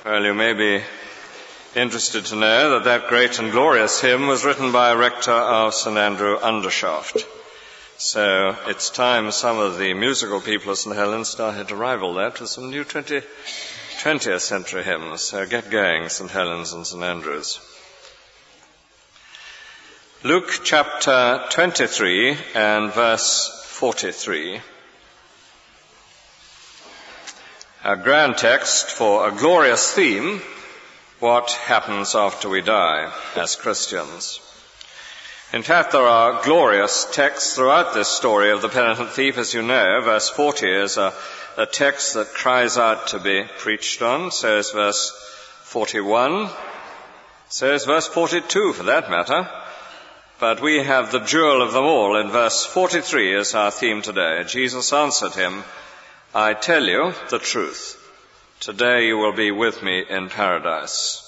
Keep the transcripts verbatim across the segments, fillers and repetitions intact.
Well, you may be interested to know that that great and glorious hymn was written by a rector of St Andrew Undershaft. So it's time some of the musical people of St Helens started to rival that with some new twentieth century hymns. So get going, St Helens and St Andrews. Luke chapter twenty-three and verse forty-three. A grand text for a glorious theme, what happens after we die as Christians. In fact, there are glorious texts throughout this story of the penitent thief, as you know. Verse forty is a, a text that cries out to be preached on. So is verse forty-one. So is verse forty-two, for that matter. But we have the jewel of them all in verse forty-three as our theme today. Jesus answered him, I tell you the truth. Today you will be with me in paradise.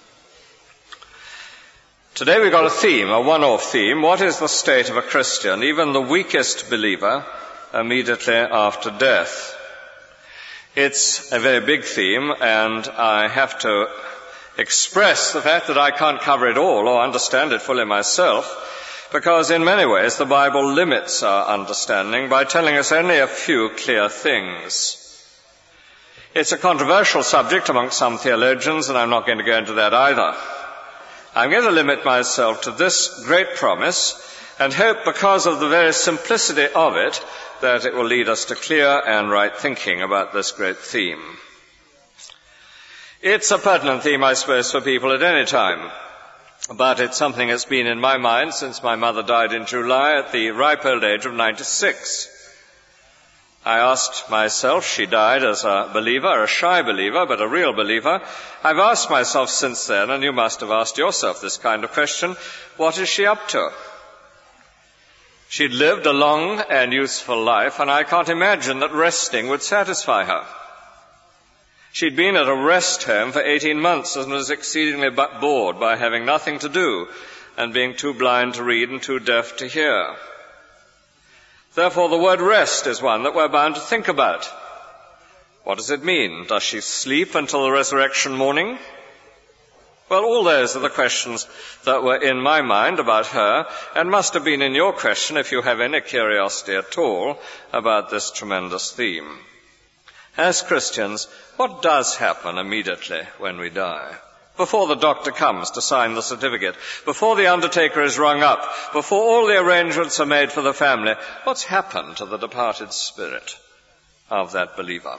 Today we've got a theme, a one-off theme. What is the state of a Christian, even the weakest believer, immediately after death? It's a very big theme, and I have to express the fact that I can't cover it all or understand it fully myself, because in many ways the Bible limits our understanding by telling us only a few clear things. It's a controversial subject amongst some theologians, and I'm not going to go into that either. I'm going to limit myself to this great promise and hope, because of the very simplicity of it, that it will lead us to clear and right thinking about this great theme. It's a pertinent theme, I suppose, for people at any time. But it's something that's been in my mind since my mother died in July at the ripe old age of ninety-six. I asked myself, she died as a believer, a shy believer, but a real believer. I've asked myself since then, and you must have asked yourself this kind of question, what is she up to? She'd lived a long and useful life, and I can't imagine that resting would satisfy her. She'd been at a rest home for eighteen months and was exceedingly bored by having nothing to do and being too blind to read and too deaf to hear. Therefore, the word rest is one that we're bound to think about. What does it mean? Does she sleep until the resurrection morning? Well, all those are the questions that were in my mind about her, and must have been in your question if you have any curiosity at all about this tremendous theme. As Christians, what does happen immediately when we die? Before the doctor comes to sign the certificate, before the undertaker is rung up, before all the arrangements are made for the family, what's happened to the departed spirit of that believer?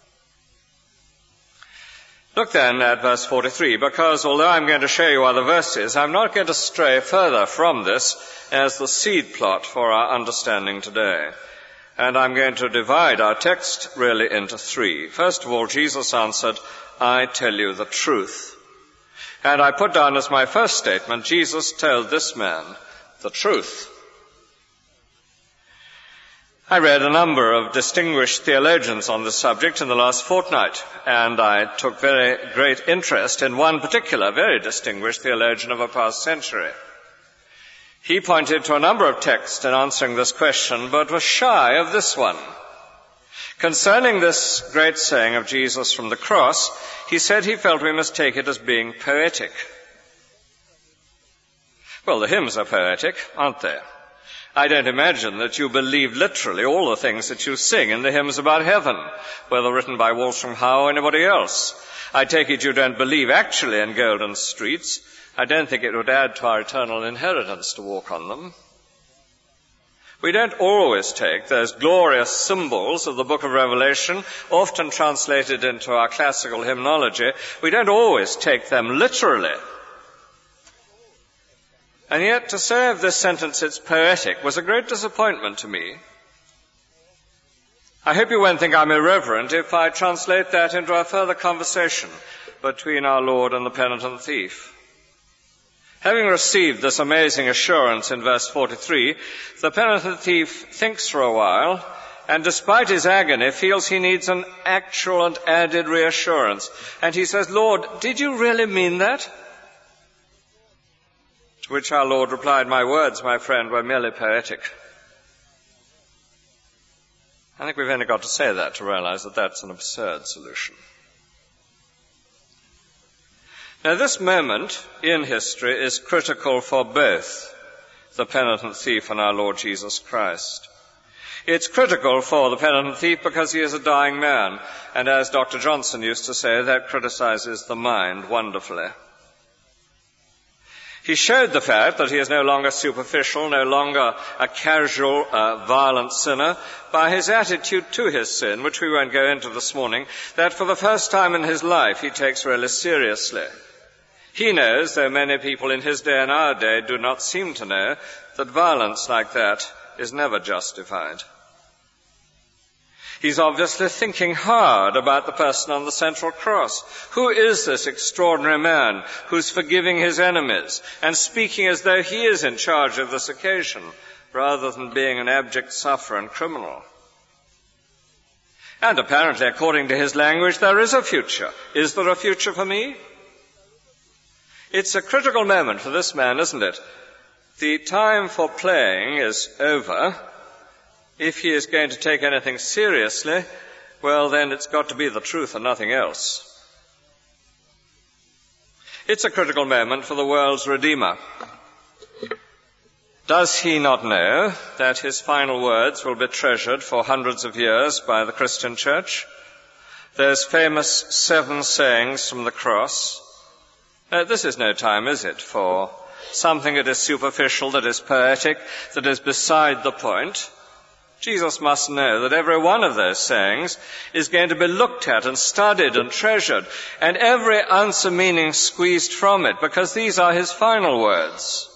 Look then at verse forty-three, because although I'm going to show you other verses, I'm not going to stray further from this as the seed plot for our understanding today. And I'm going to divide our text really into three. First of all, Jesus answered, I tell you the truth. And I put down as my first statement, Jesus told this man the truth. I read a number of distinguished theologians on this subject in the last fortnight, and I took very great interest in one particular very distinguished theologian of a past century. He pointed to a number of texts in answering this question, but was shy of this one. Concerning this great saying of Jesus from the cross, he said he felt we must take it as being poetic. Well, the hymns are poetic, aren't they? I don't imagine that you believe literally all the things that you sing in the hymns about heaven, whether written by Walsingham Howe or anybody else. I take it you don't believe actually in golden streets. I don't think it would add to our eternal inheritance to walk on them. We don't always take those glorious symbols of the book of Revelation, often translated into our classical hymnology, we don't always take them literally. And yet to say of this sentence it's poetic was a great disappointment to me. I hope you won't think I'm irreverent if I translate that into a further conversation between our Lord and the penitent thief. Having received this amazing assurance in verse forty-three, the penitent thief thinks for a while, and despite his agony, feels he needs an actual and added reassurance. And he says, Lord, did you really mean that? To which our Lord replied, my words, my friend, were merely poetic. I think we've only got to say that to realize that that's an absurd solution. Now, this moment in history is critical for both the penitent thief and our Lord Jesus Christ. It's critical for the penitent thief because he is a dying man, and as Doctor Johnson used to say, that criticizes the mind wonderfully. He showed the fact that he is no longer superficial, no longer a casual, uh, violent sinner, by his attitude to his sin, which we won't go into this morning, that for the first time in his life he takes really seriously. He knows, though many people in his day and our day do not seem to know, that violence like that is never justified. He's obviously thinking hard about the person on the central cross. Who is this extraordinary man who's forgiving his enemies and speaking as though he is in charge of this occasion, rather than being an abject sufferer and criminal? And apparently, according to his language, there is a future. Is there a future for me? It's a critical moment for this man, isn't it? The time for playing is over. If he is going to take anything seriously, well, then it's got to be the truth and nothing else. It's a critical moment for the world's Redeemer. Does he not know that his final words will be treasured for hundreds of years by the Christian church? Those famous seven sayings from the cross. Uh, this is no time, is it, for something that is superficial, that is poetic, that is beside the point. Jesus must know that every one of those sayings is going to be looked at and studied and treasured, and every ounce of meaning squeezed from it, because these are his final words.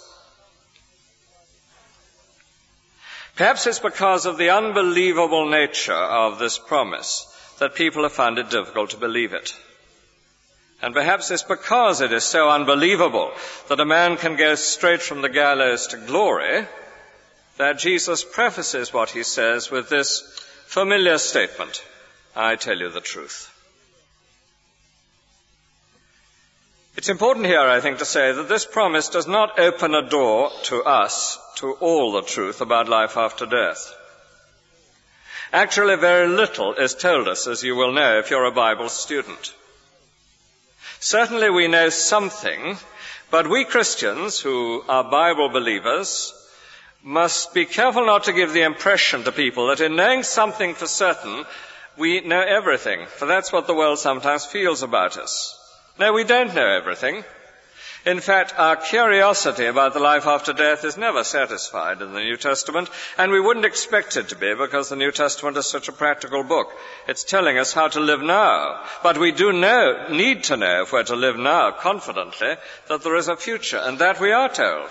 Perhaps it's because of the unbelievable nature of this promise that people have found it difficult to believe it. And perhaps it's because it is so unbelievable that a man can go straight from the gallows to glory that Jesus prefaces what he says with this familiar statement, I tell you the truth. It's important here, I think, to say that this promise does not open a door to us to all the truth about life after death. Actually, very little is told us, as you will know if you're a Bible student. Certainly we know something, but we Christians who are Bible believers must be careful not to give the impression to people that in knowing something for certain, we know everything, for that's what the world sometimes feels about us. No, we don't know everything. In fact, our curiosity about the life after death is never satisfied in the New Testament, and we wouldn't expect it to be because the New Testament is such a practical book. It's telling us how to live now. But we do know, need to know, if we're to live now confidently, that there is a future, and that we are told.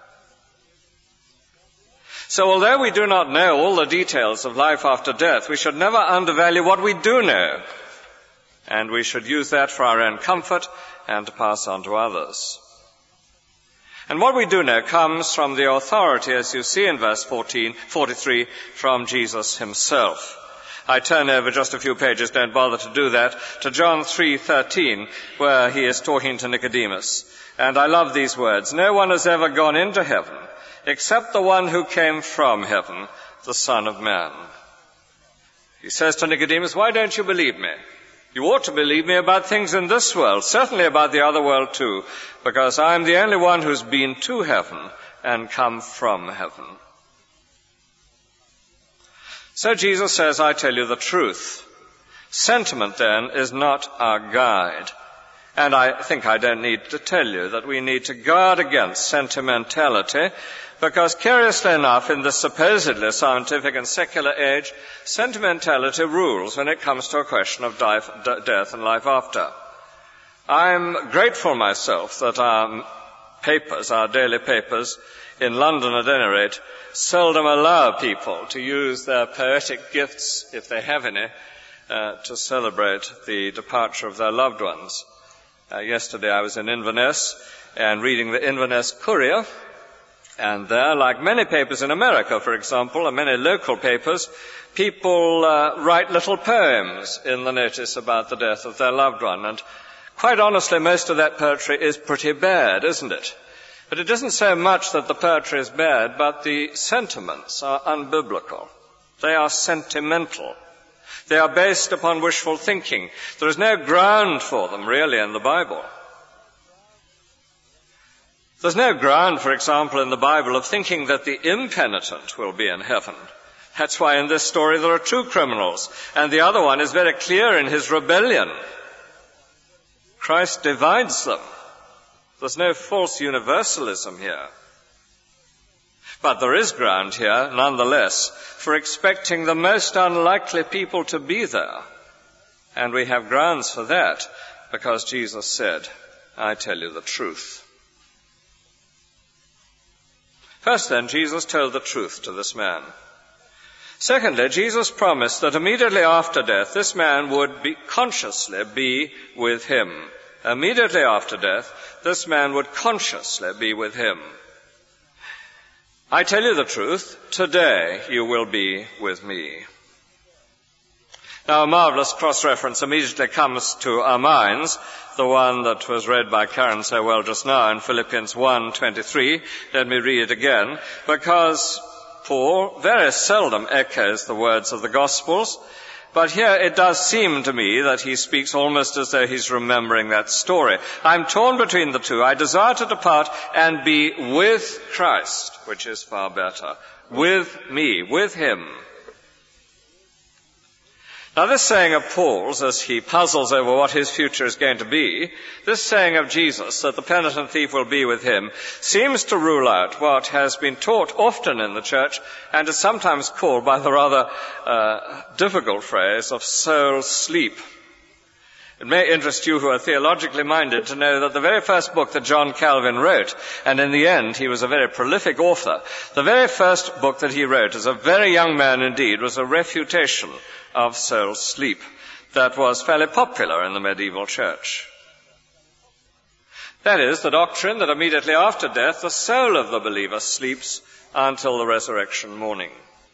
So although we do not know all the details of life after death, we should never undervalue what we do know. And we should use that for our own comfort and to pass on to others. And what we do know comes from the authority, as you see in verse fourteen, forty-three, from Jesus himself. I turn over just a few pages, don't bother to do that, to John three thirteen, where he is talking to Nicodemus. And I love these words. No one has ever gone into heaven except the one who came from heaven, the Son of Man. He says to Nicodemus, why don't you believe me? You ought to believe me about things in this world, certainly about the other world too, because I'm the only one who's been to heaven and come from heaven. So Jesus says, I tell you the truth. Sentiment, then, is not our guide. And I think I don't need to tell you that we need to guard against sentimentality, because curiously enough, in this supposedly scientific and secular age, sentimentality rules when it comes to a question of life, d- death and life after. I'm grateful myself that our papers, our daily papers, in London at any rate, seldom allow people to use their poetic gifts, if they have any, uh, to celebrate the departure of their loved ones. Uh, yesterday I was in Inverness and reading the Inverness Courier, and there, like many papers in America, for example, and many local papers, people uh, write little poems in the notice about the death of their loved one. And quite honestly, most of that poetry is pretty bad, isn't it? But it isn't so much that the poetry is bad, but the sentiments are unbiblical. They are sentimental. They are based upon wishful thinking. There is no ground for them, really, in the Bible. There's no ground, for example, in the Bible of thinking that the impenitent will be in heaven. That's why in this story there are two criminals, and the other one is very clear in his rebellion. Christ divides them. There's no false universalism here. But there is ground here, nonetheless, for expecting the most unlikely people to be there. And we have grounds for that, because Jesus said, I tell you the truth. First then, Jesus told the truth to this man. Secondly, Jesus promised that immediately after death, this man would be, consciously be with him. Immediately after death, this man would consciously be with him. I tell you the truth, today you will be with me. Now, a marvelous cross-reference immediately comes to our minds, the one that was read by Karen so well just now in Philippians one twenty-three. Let me read it again, because Paul very seldom echoes the words of the Gospels, but here it does seem to me that he speaks almost as though he's remembering that story. I'm torn between the two. I desire to depart and be with Christ, which is far better. With me, with him. Now, this saying of Paul's, as he puzzles over what his future is going to be, this saying of Jesus, that the penitent thief will be with him, seems to rule out what has been taught often in the church and is sometimes called by the rather uh, difficult phrase of soul sleep. It may interest you who are theologically minded to know that the very first book that John Calvin wrote, and in the end he was a very prolific author, the very first book that he wrote as a very young man indeed was a refutation of soul sleep that was fairly popular in the medieval church. That is, the doctrine that immediately after death the soul of the believer sleeps until the resurrection morning.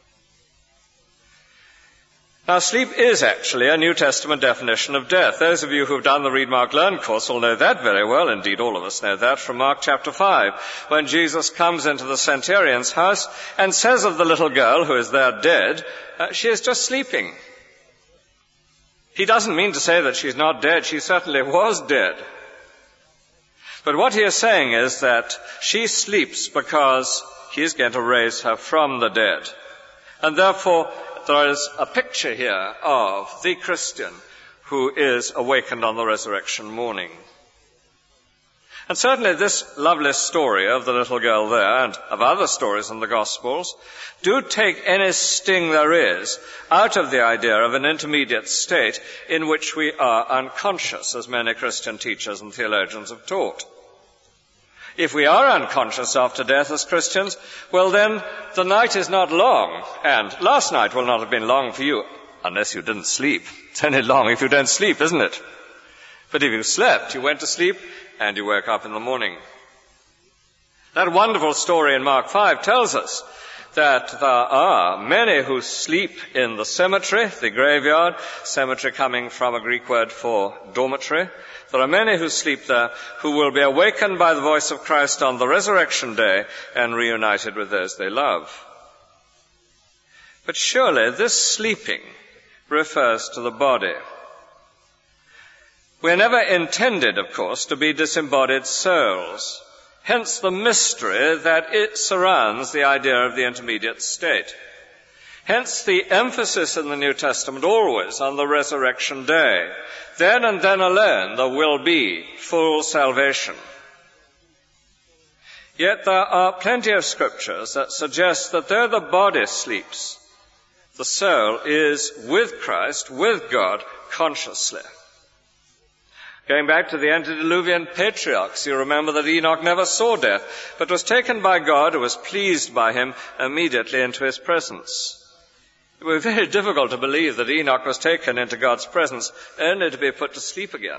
Now, sleep is actually a New Testament definition of death. Those of you who have done the Read, Mark, Learn course will know that very well. Indeed, all of us know that from Mark chapter five, when Jesus comes into the centurion's house and says of the little girl who is there dead, uh, she is just sleeping. He doesn't mean to say that she's not dead. She certainly was dead. But what he is saying is that she sleeps because he is going to raise her from the dead. And therefore, there is a picture here of the Christian who is awakened on the resurrection morning. And certainly this lovely story of the little girl there and of other stories in the Gospels do take any sting there is out of the idea of an intermediate state in which we are unconscious, as many Christian teachers and theologians have taught. If we are unconscious after death as Christians, well then the night is not long, and last night will not have been long for you, unless you didn't sleep. It's only long if you don't sleep, isn't it? But if you slept, you went to sleep, and you woke up in the morning. That wonderful story in Mark five tells us that there are many who sleep in the cemetery, the graveyard, cemetery coming from a Greek word for dormitory. There are many who sleep there who will be awakened by the voice of Christ on the resurrection day and reunited with those they love. But surely this sleeping refers to the body. We are never intended, of course, to be disembodied souls. Hence the mystery that it surrounds the idea of the intermediate state. Hence the emphasis in the New Testament always on the resurrection day. Then and then alone there will be full salvation. Yet there are plenty of scriptures that suggest that though the body sleeps, the soul is with Christ, with God, consciously. Going back to the antediluvian patriarchs, you remember that Enoch never saw death, but was taken by God, who was pleased by him, immediately into his presence. It would be very difficult to believe that Enoch was taken into God's presence only to be put to sleep again.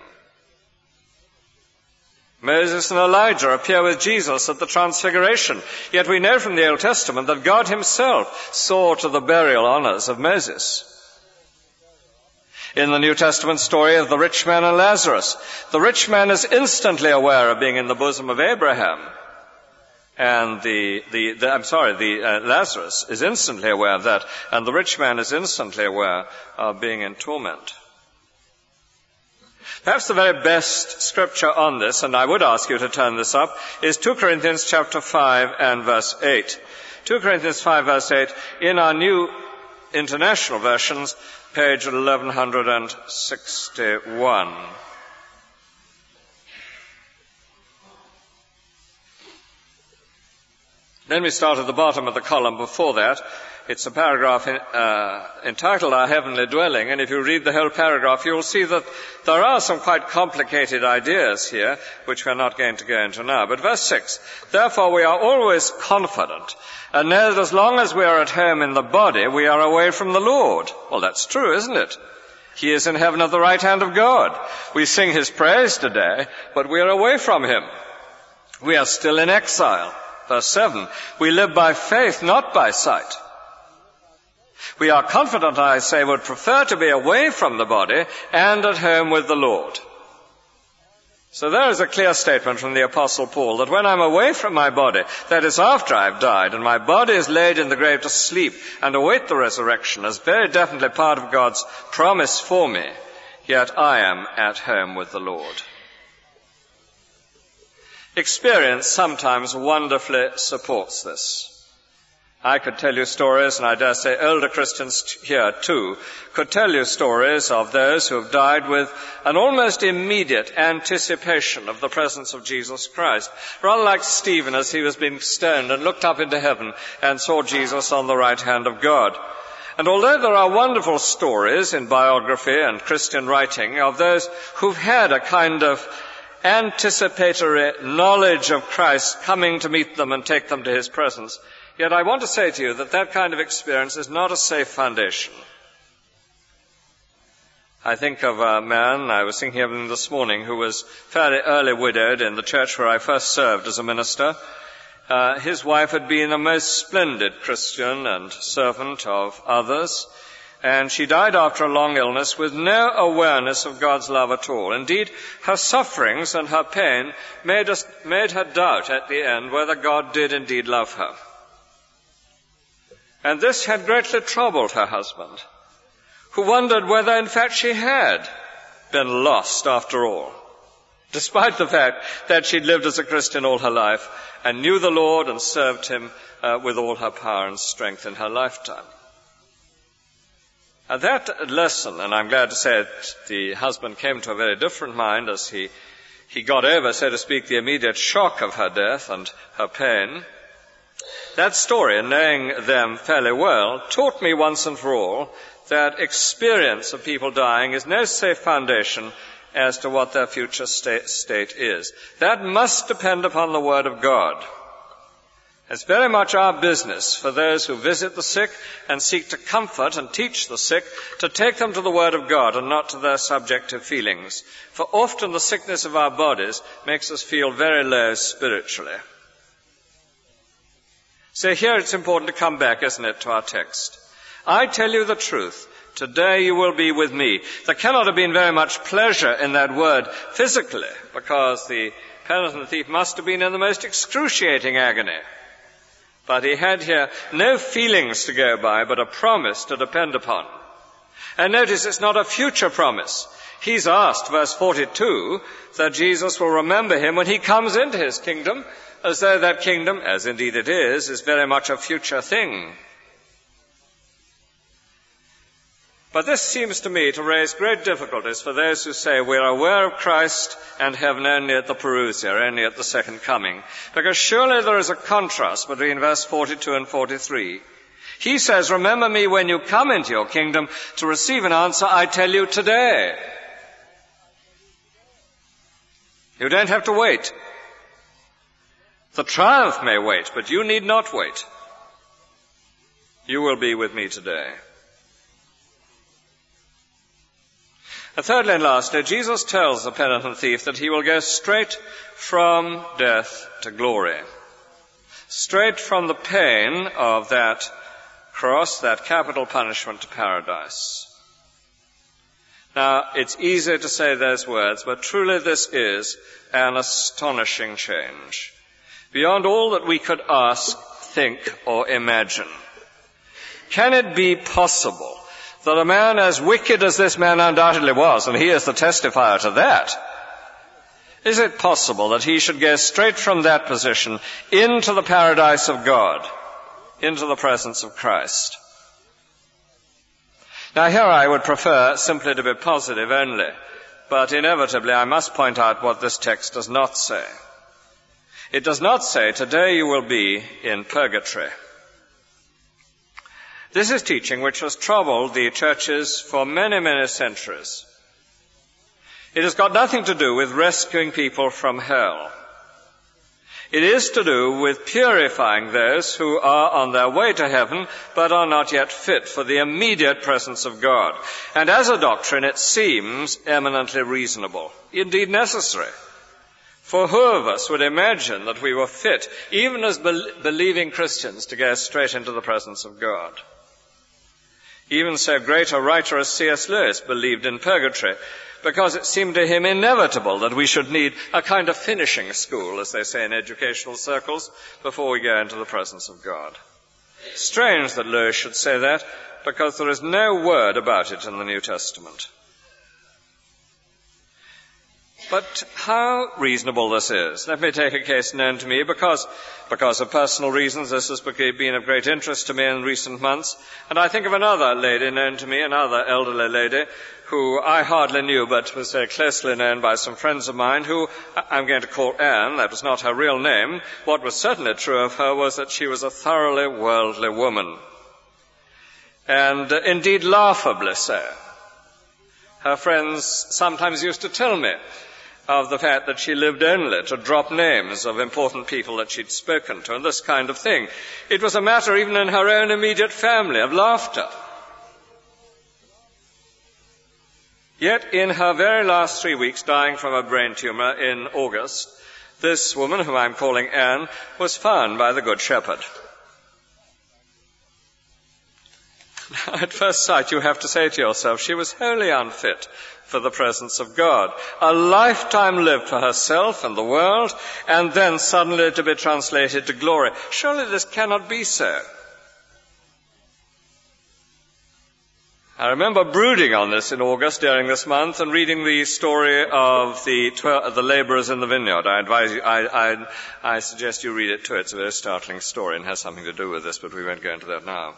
Moses and Elijah appear with Jesus at the Transfiguration, yet we know from the Old Testament that God himself saw to the burial honors of Moses. In the New Testament story of the rich man and Lazarus, the rich man is instantly aware of being in the bosom of Abraham. And the, the, the I'm sorry, the uh, Lazarus is instantly aware of that, and the rich man is instantly aware of being in torment. Perhaps the very best scripture on this, and I would ask you to turn this up, is Second Corinthians chapter five and verse eight. Second Corinthians five verse eight, in our New International Versions, page eleven sixty-one. Then we start at the bottom of the column before that. It's a paragraph in, uh, entitled Our Heavenly Dwelling, and if you read the whole paragraph, you'll see that there are some quite complicated ideas here, which we're not going to go into now. But verse six, therefore we are always confident, and know that as long as we are at home in the body, we are away from the Lord. Well, that's true, isn't it? He is in heaven at the right hand of God. We sing his praise today, but we are away from him. We are still in exile. Verse seven, we live by faith, not by sight. We are confident, I say, would prefer to be away from the body and at home with the Lord. So there is a clear statement from the Apostle Paul that when I'm away from my body, that is after I've died, and my body is laid in the grave to sleep and await the resurrection as very definitely part of God's promise for me, yet I am at home with the Lord. Experience sometimes wonderfully supports this. I could tell you stories, and I dare say older Christians here too could tell you stories of those who have died with an almost immediate anticipation of the presence of Jesus Christ. Rather like Stephen as he was being stoned and looked up into heaven and saw Jesus on the right hand of God. And although there are wonderful stories in biography and Christian writing of those who've had a kind of anticipatory knowledge of Christ coming to meet them and take them to his presence, yet I want to say to you that that kind of experience is not a safe foundation. I think of a man, I was thinking of him this morning, who was fairly early widowed in the church where I first served as a minister. Uh, his wife had been a most splendid Christian and servant of others, and she died after a long illness with no awareness of God's love at all. Indeed, her sufferings and her pain made, us, made her doubt at the end whether God did indeed love her. And this had greatly troubled her husband, who wondered whether in fact she had been lost after all, despite the fact that she'd lived as a Christian all her life and knew the Lord and served him uh, with all her power and strength in her lifetime. And that lesson, and I'm glad to say that the husband came to a very different mind as he, he got over, so to speak, the immediate shock of her death and her pain. That story, and knowing them fairly well, taught me once and for all that experience of people dying is no safe foundation as to what their future state, state is. That must depend upon the Word of God. It's very much our business for those who visit the sick and seek to comfort and teach the sick to take them to the Word of God and not to their subjective feelings. For often the sickness of our bodies makes us feel very low spiritually. So here it's important to come back, isn't it, to our text. I tell you the truth. Today you will be with me. There cannot have been very much pleasure in that word physically, because the penitent thief must have been in the most excruciating agony. But he had here no feelings to go by, but a promise to depend upon. And notice it's not a future promise. He's asked, verse forty-two, that Jesus will remember him when he comes into his kingdom, as though that kingdom, as indeed it is, is very much a future thing. But this seems to me to raise great difficulties for those who say we're aware of Christ and heaven only at the parousia, only at the second coming. Because surely there is a contrast between verse forty-two and forty-three. He says, remember me when you come into your kingdom, to receive an answer, I tell you today. You don't have to wait. The triumph may wait, but you need not wait. You will be with me today. And thirdly and lastly, Jesus tells the penitent thief that he will go straight from death to glory. Straight from the pain of that cross, that capital punishment, to paradise. Now, it's easy to say those words, but truly this is an astonishing change, beyond all that we could ask, think, or imagine. Can it be possible that a man as wicked as this man undoubtedly was, and he is the testifier to that, is it possible that he should go straight from that position into the paradise of God, into the presence of Christ? Now here I would prefer simply to be positive only, but inevitably I must point out what this text does not say. It does not say, today you will be in purgatory. This is teaching which has troubled the churches for many, many centuries. It has got nothing to do with rescuing people from hell. It is to do with purifying those who are on their way to heaven but are not yet fit for the immediate presence of God. And as a doctrine it seems eminently reasonable, indeed necessary. For who of us would imagine that we were fit, even as be- believing Christians, to go straight into the presence of God? Even so great a writer as C S Lewis believed in purgatory, because it seemed to him inevitable that we should need a kind of finishing school, as they say in educational circles, before we go into the presence of God. Strange that Lewis should say that, because there is no word about it in the New Testament. But how reasonable this is. Let me take a case known to me because, because of personal reasons. This has been of great interest to me in recent months. And I think of another lady known to me, another elderly lady, who I hardly knew but was very closely known by some friends of mine, who I'm going to call Anne. That was not her real name. What was certainly true of her was that she was a thoroughly worldly woman. And uh, indeed laughably so. Her friends sometimes used to tell me of the fact that she lived only to drop names of important people that she'd spoken to, and this kind of thing. It was a matter even in her own immediate family of laughter. Yet in her very last three weeks, dying from a brain tumor in August, this woman, whom I'm calling Anne, was found by the Good Shepherd. Now, at first sight, you have to say to yourself, she was wholly unfit for the presence of God. A lifetime lived for herself and the world, and then suddenly to be translated to glory. Surely this cannot be so. I remember brooding on this in August during this month and reading the story of the tw- the laborers in the vineyard. I advise you, I, I, I suggest you read it too. It's a very startling story and has something to do with this, but we won't go into that now.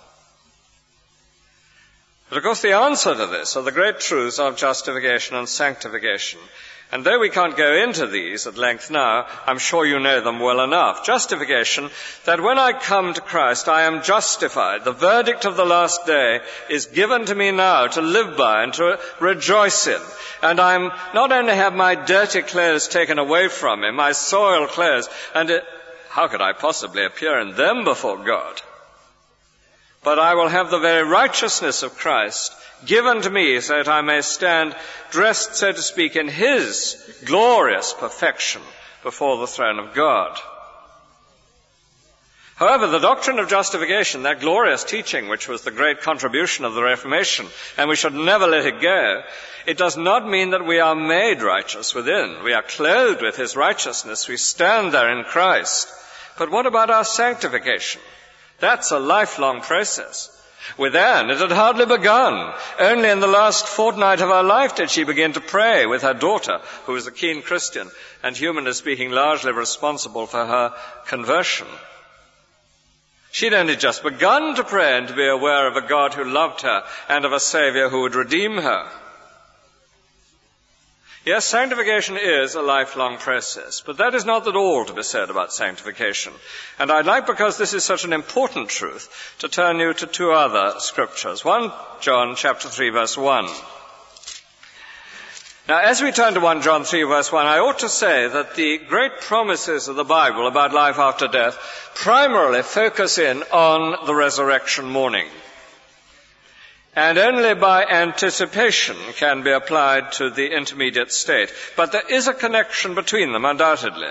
But of course the answer to this are the great truths of justification and sanctification. And though we can't go into these at length now, I'm sure you know them well enough. Justification, that when I come to Christ, I am justified. The verdict of the last day is given to me now to live by and to rejoice in. And I'm not only have my dirty clothes taken away from me, my soiled clothes, and it, how could I possibly appear in them before God? But I will have the very righteousness of Christ given to me so that I may stand dressed, so to speak, in his glorious perfection before the throne of God. However, the doctrine of justification, that glorious teaching which was the great contribution of the Reformation, and we should never let it go, it does not mean that we are made righteous within. We are clothed with his righteousness. We stand there in Christ. But what about our sanctification? That's a lifelong process. With Anne, it had hardly begun. Only in the last fortnight of her life did she begin to pray with her daughter, who was a keen Christian, and humanly speaking, largely responsible for her conversion. She'd only just begun to pray and to be aware of a God who loved her and of a Saviour who would redeem her. Yes, sanctification is a lifelong process, but that is not at all to be said about sanctification. And I'd like, because this is such an important truth, to turn you to two other scriptures. First John chapter three, verse one. Now, as we turn to First John three, verse one, I ought to say that the great promises of the Bible about life after death primarily focus in on the resurrection morning. And only by anticipation can be applied to the intermediate state. But there is a connection between them, undoubtedly.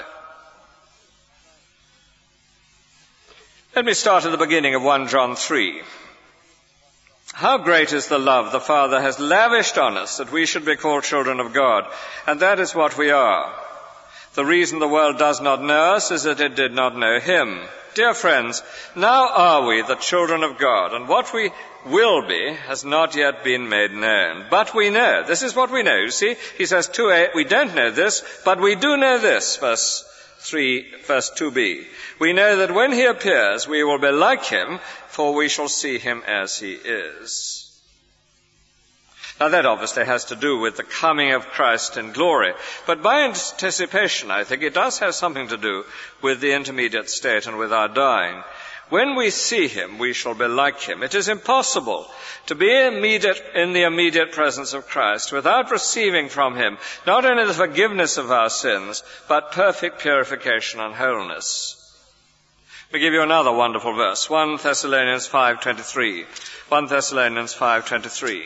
Let me start at the beginning of First John three. How great is the love the Father has lavished on us that we should be called children of God, and that is what we are. The reason the world does not know us is that it did not know him. Dear friends, now are we the children of God, and what we will be has not yet been made known. But we know, this is what we know. You see, he says two A, we don't know this, but we do know this, verse three, verse two B. We know that when he appears, we will be like him, for we shall see him as he is. Now that obviously has to do with the coming of Christ in glory. But by anticipation, I think it does have something to do with the intermediate state and with our dying. When we see him, we shall be like him. It is impossible to be immediate, in the immediate presence of Christ without receiving from him not only the forgiveness of our sins, but perfect purification and wholeness. Let me give you another wonderful verse, First Thessalonians five twenty-three. First Thessalonians five twenty-three.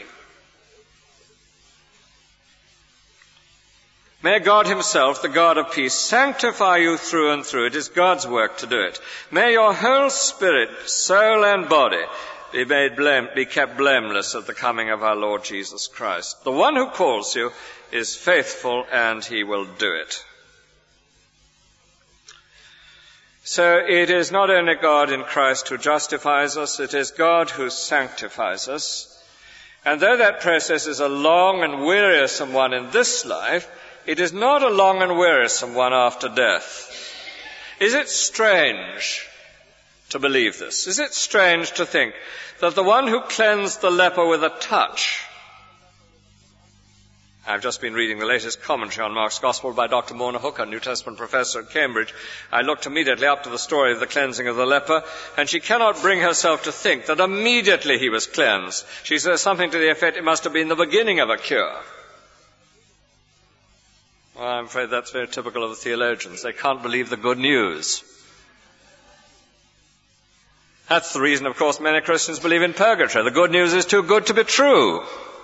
May God himself, the God of peace, sanctify you through and through. It is God's work to do it. May your whole spirit, soul and body be made blame, be kept blameless at the coming of our Lord Jesus Christ. The one who calls you is faithful, and he will do it. So it is not only God in Christ who justifies us, it is God who sanctifies us. And though that process is a long and wearisome one in this life, it is not a long and wearisome one after death. Is it strange to believe this? Is it strange to think that the one who cleansed the leper with a touch— I've just been reading the latest commentary on Mark's Gospel by Doctor Mona Hooker, New Testament professor at Cambridge. I looked immediately up to the story of the cleansing of the leper, and she cannot bring herself to think that immediately he was cleansed. She says something to the effect it must have been the beginning of a cure. Well, I'm afraid that's very typical of the theologians. They can't believe the good news. That's the reason, of course, many Christians believe in purgatory. The good news is too good to be true.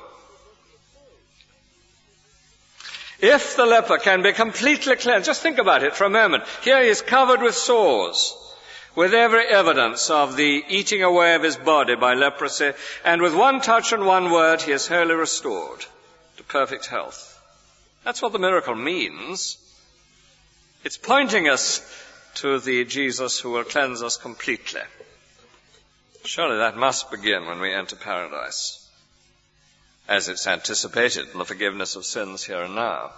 If the leper can be completely cleansed, just think about it for a moment. Here he is covered with sores, with every evidence of the eating away of his body by leprosy, and with one touch and one word he is wholly restored to perfect health. That's what the miracle means. It's pointing us to the Jesus who will cleanse us completely. Surely that must begin when we enter paradise, as it's anticipated in the forgiveness of sins here and now.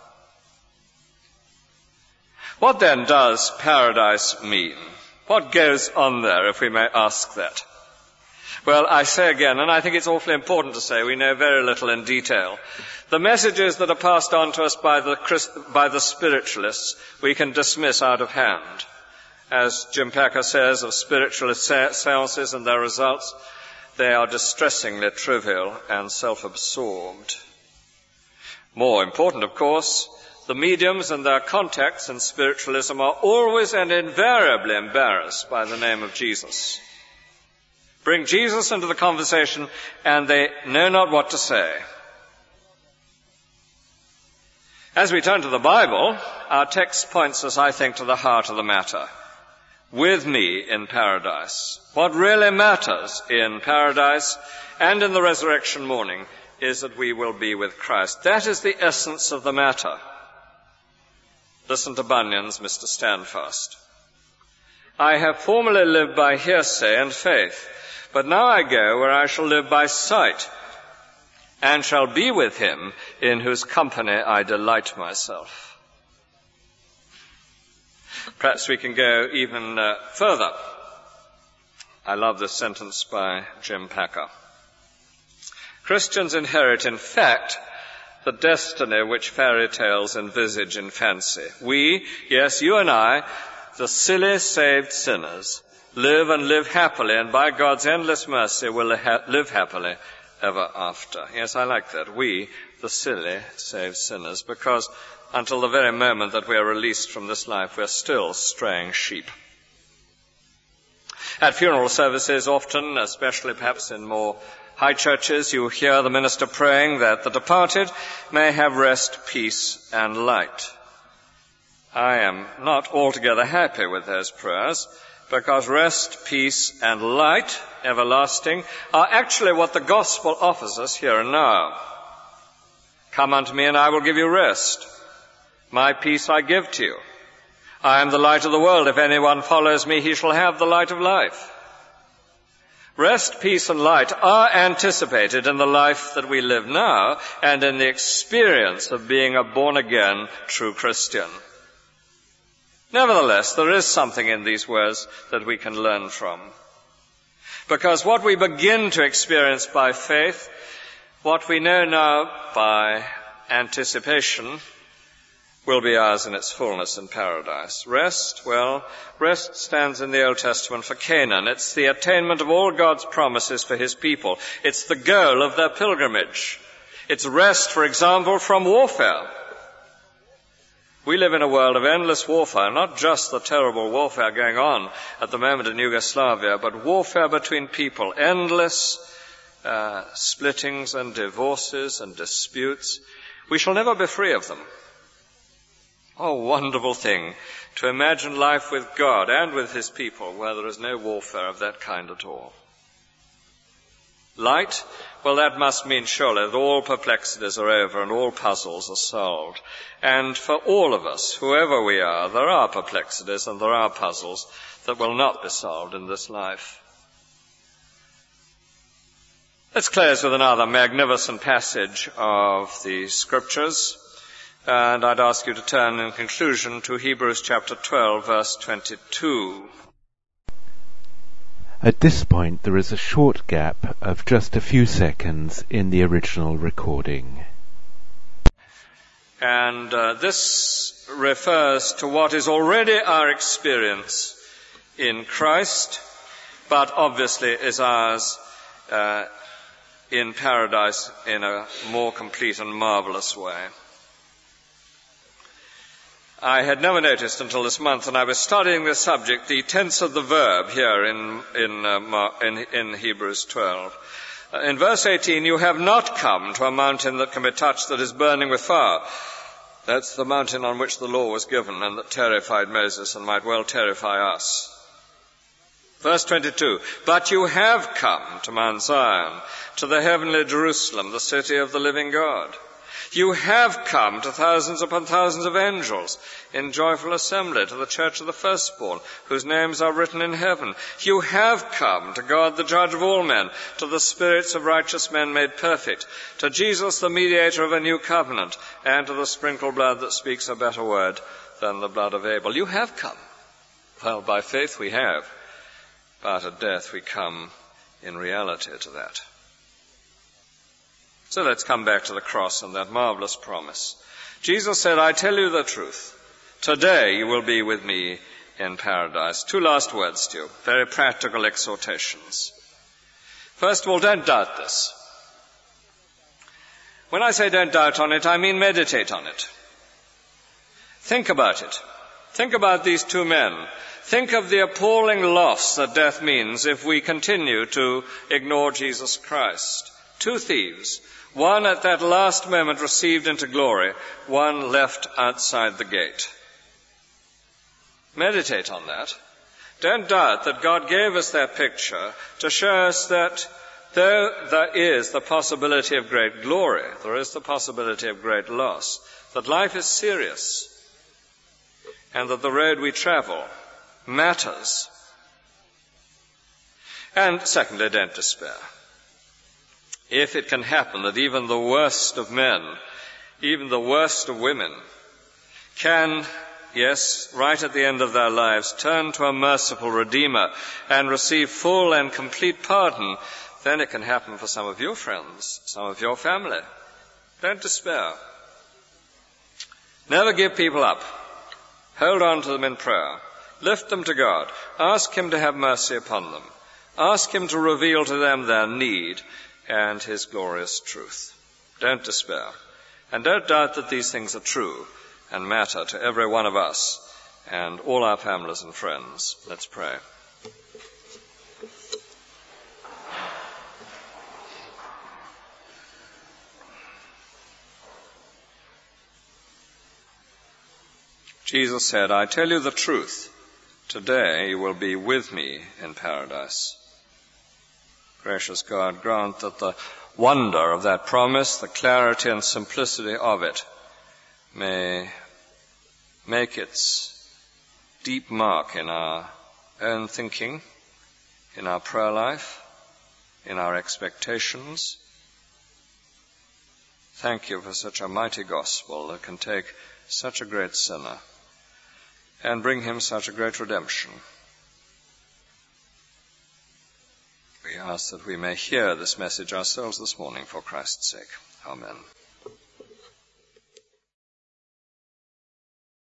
What then does paradise mean? What goes on there, if we may ask that? Well, I say again, and I think it's awfully important to say, we know very little in detail. The messages that are passed on to us by the, Christ, by the spiritualists we can dismiss out of hand. As Jim Packer says of spiritualist seances and their results, they are distressingly trivial and self-absorbed. More important, of course, the mediums and their contacts in spiritualism are always and invariably embarrassed by the name of Jesus. Bring Jesus into the conversation and they know not what to say. As we turn to the Bible, our text points us, I think, to the heart of the matter. With me in paradise. What really matters in paradise and in the resurrection morning is that we will be with Christ. That is the essence of the matter. Listen to Bunyan's Mister Standfast. I have formerly lived by hearsay and faith, but now I go where I shall live by sight, and shall be with him in whose company I delight myself. Perhaps we can go even uh, further. I love this sentence by Jim Packer. Christians inherit, in fact, the destiny which fairy tales envisage in fancy. We, yes, you and I, the silly saved sinners, live and live happily, and by God's endless mercy will ha- live happily ever after. Yes, I like that. We, the silly saved sinners, because until the very moment that we are released from this life, we are still straying sheep. At funeral services often, especially perhaps in more high churches, you hear the minister praying that the departed may have rest, peace, and light. I am not altogether happy with those prayers, because rest, peace, and light, everlasting, are actually what the gospel offers us here and now. Come unto me and I will give you rest. My peace I give to you. I am the light of the world. If anyone follows me, he shall have the light of life. Rest, peace, and light are anticipated in the life that we live now and in the experience of being a born-again true Christian. Nevertheless, there is something in these words that we can learn from. Because what we begin to experience by faith, what we know now by anticipation, will be ours in its fullness in paradise. Rest, well, rest stands in the Old Testament for Canaan. It's the attainment of all God's promises for his people. It's the goal of their pilgrimage. It's rest, for example, from warfare. We live in a world of endless warfare, not just the terrible warfare going on at the moment in Yugoslavia, but warfare between people, endless uh, splittings and divorces and disputes. We shall never be free of them. Oh, wonderful thing to imagine life with God and with his people where there is no warfare of that kind at all. Light? Well, that must mean surely that all perplexities are over and all puzzles are solved. And for all of us, whoever we are, there are perplexities and there are puzzles that will not be solved in this life. Let's close with another magnificent passage of the Scriptures. And I'd ask you to turn in conclusion to Hebrews chapter twelve, verse twenty-two. At this point, there is a short gap of just a few seconds in the original recording. And uh, this refers to what is already our experience in Christ, but obviously is ours uh, in paradise in a more complete and marvelous way. I had never noticed until this month, and I was studying this subject, the tense of the verb here in in uh, in, in Hebrews twelve. Uh, in verse eighteen, you have not come to a mountain that can be touched that is burning with fire. That's the mountain on which the law was given and that terrified Moses and might well terrify us. Verse twenty-two, but you have come to Mount Zion, to the heavenly Jerusalem, the city of the living God. You have come to thousands upon thousands of angels in joyful assembly, to the church of the firstborn, whose names are written in heaven. You have come to God, the judge of all men, to the spirits of righteous men made perfect, to Jesus, the mediator of a new covenant, and to the sprinkled blood that speaks a better word than the blood of Abel. You have come. Well, by faith we have, but at death we come in reality to that. So let's come back to the cross and that marvelous promise. Jesus said, I tell you the truth. Today you will be with me in paradise. Two last words to you, very practical exhortations. First of all, don't doubt this. When I say don't doubt on it, I mean meditate on it. Think about it. Think about these two men. Think of the appalling loss that death means if we continue to ignore Jesus Christ. Two thieves. One at that last moment received into glory, one left outside the gate. Meditate on that. Don't doubt that God gave us that picture to show us that though there is the possibility of great glory, there is the possibility of great loss, that life is serious, and that the road we travel matters. And secondly, don't despair. If it can happen that even the worst of men, even the worst of women, can, yes, right at the end of their lives, turn to a merciful Redeemer and receive full and complete pardon, then it can happen for some of your friends, some of your family. Don't despair. Never give people up. Hold on to them in prayer. Lift them to God. Ask him to have mercy upon them. Ask him to reveal to them their need and his glorious truth. Don't despair. And don't doubt that these things are true and matter to every one of us and all our families and friends. Let's pray. Jesus said, I tell you the truth. Today you will be with me in paradise. Gracious God, grant that the wonder of that promise, the clarity and simplicity of it, may make its deep mark in our own thinking, in our prayer life, in our expectations. Thank you for such a mighty gospel that can take such a great sinner and bring him such a great redemption. We ask that we may hear this message ourselves this morning for Christ's sake. Amen.